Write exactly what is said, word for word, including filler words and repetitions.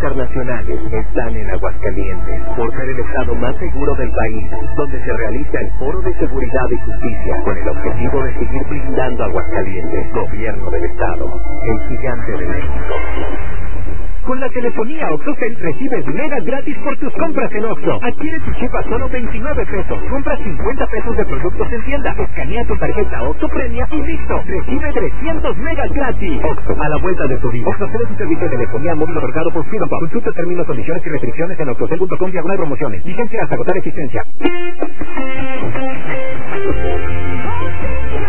internacionales están en Aguascalientes, por ser el estado más seguro del país, donde se realiza el Foro de Seguridad y Justicia, con el objetivo de seguir blindando Aguascalientes. Gobierno del Estado, el gigante de México. Con la telefonía OxxoCell recibes megas gratis por tus compras en Oxxo. Adquiere tu chip a solo veintinueve pesos. Compra cincuenta pesos de productos en tienda. Escanea tu tarjeta Oxxo Premia y listo. Recibe trescientos megas gratis. Oxxo, a la vuelta de tu vida. OxxoCell es un servicio de telefonía móvil otorgado por Freedom Pop. Consulta términos, condiciones y restricciones en oxxocell punto com diagonal promociones. Vigencia hasta agotar existencia.